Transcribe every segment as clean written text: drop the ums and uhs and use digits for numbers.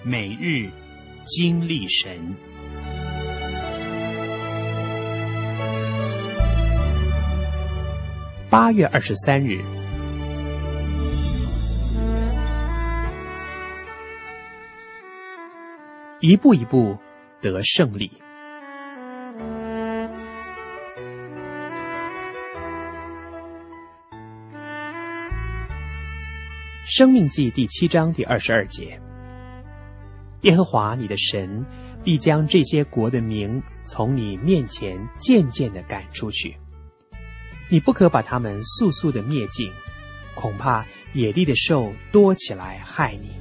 每日经历神。8月23日，一步一步得胜利。申命记第7章第22节，耶和华你的神必将这些国的名从你面前渐渐地赶出去，你不可把他们速速地灭尽，恐怕野地的兽多起来害你。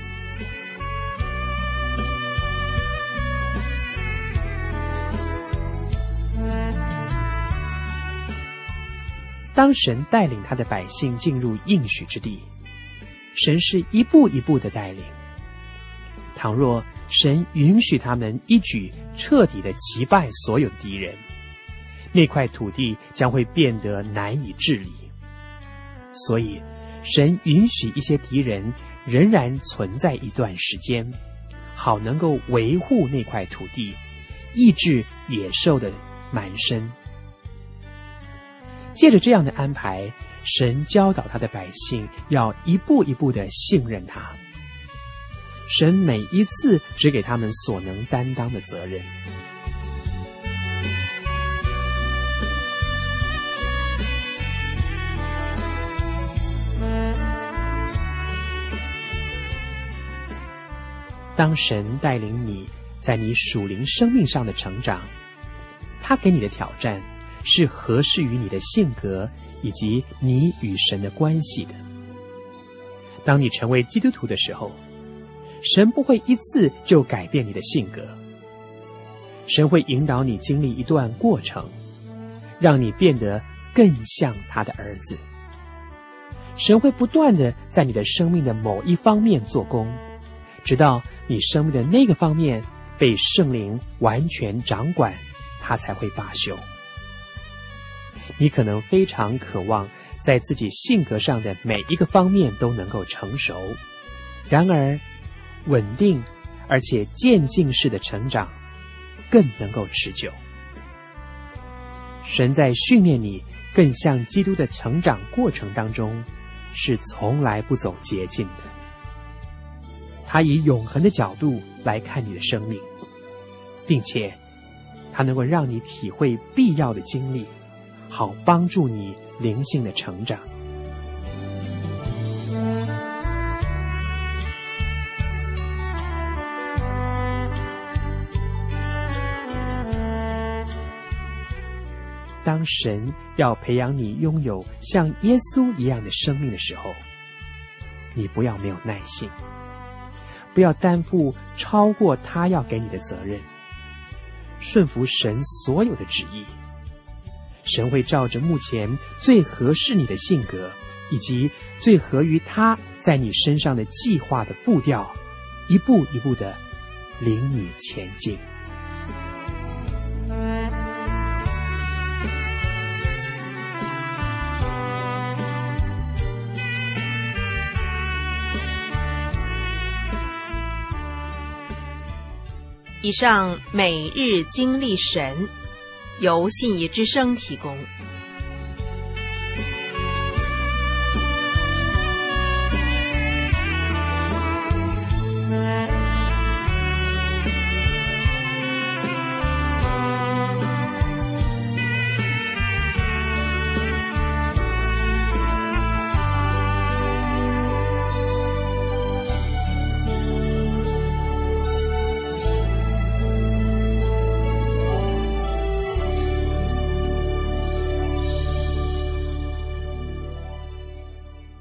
当神带领他的百姓进入应许之地，神是一步一步的带领。倘若神允许他们一举彻底的击败所有的敌人，那块土地将会变得难以治理。所以神允许一些敌人仍然存在一段时间，好能够维护那块土地，抑制野兽的蛮生。借着这样的安排，神教导他的百姓要一步一步的信任他。神每一次只给他们所能担当的责任。当神带领你在你属灵生命上的成长，他给你的挑战是合适于你的性格以及你与神的关系的。当你成为基督徒的时候，神不会一次就改变你的性格，神会引导你经历一段过程，让你变得更像他的儿子。神会不断的在你的生命的某一方面做工，直到你生命的那个方面被圣灵完全掌管，他才会罢休。你可能非常渴望在自己性格上的每一个方面都能够成熟，然而稳定而且渐进式的成长更能够持久。神在训练你更像基督的成长过程当中，是从来不走捷径的。他以永恒的角度来看你的生命，并且他能够让你体会必要的经历，好帮助你灵性的成长。当神要培养你拥有像耶稣一样的生命的时候，你不要没有耐性，不要担负超过他要给你的责任，顺服神所有的旨意。神会照着目前最合适你的性格，以及最合于他在你身上的计划的步调，一步一步的领你前进。 以上每日经历神，由信义之声提供。